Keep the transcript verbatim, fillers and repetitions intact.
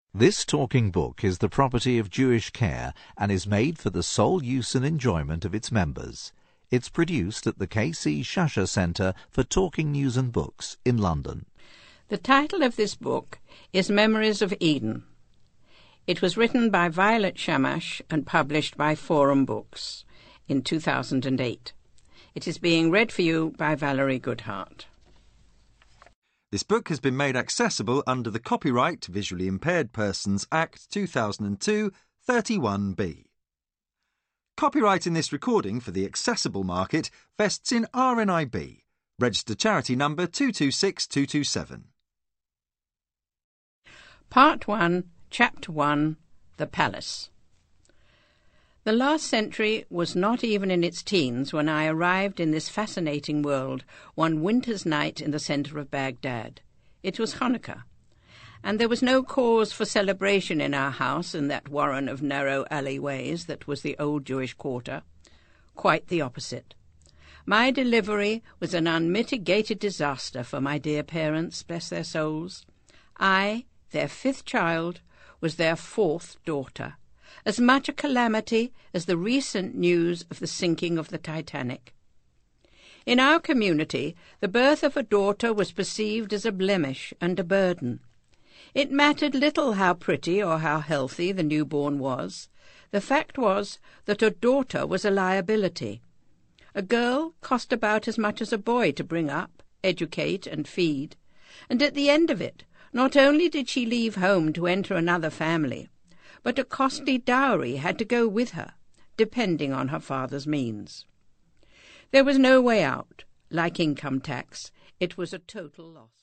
This talking book is the property of Jewish Care and is made for the sole use and enjoyment of its members. It's produced at the K C Shasha Centre for Talking News and Books in London. The title of this book is Memories of Eden. It was written by Violet Shamash and published by Forum Books in two thousand eight. It is being read for you by Valerie Goodhart. This book has been made accessible under the Copyright Visually Impaired Persons Act two thousand two, thirty-one B. Copyright in this recording for the accessible market vests in R N I B, registered charity number two two six two two seven. Part one, Chapter one, The Palace. The last century was not even in its teens when I arrived in this fascinating world one winter's night in the centre of Baghdad. It was Hanukkah, and there was no cause for celebration in our house in that warren of narrow alleyways that was the old Jewish quarter. Quite the opposite. My delivery was an unmitigated disaster for my dear parents, bless their souls. I, their fifth child, was their fourth daughter. As much a calamity as the recent news of the sinking of the Titanic. In our community, the birth of a daughter was perceived as a blemish and a burden. It mattered little how pretty or how healthy the newborn was. The fact was that a daughter was a liability. A girl cost about as much as a boy to bring up, educate, and feed, and at the end of it, not only did she leave home to enter another family, but a costly dowry had to go with her, depending on her father's means. There was no way out. Like income tax, it was a total loss.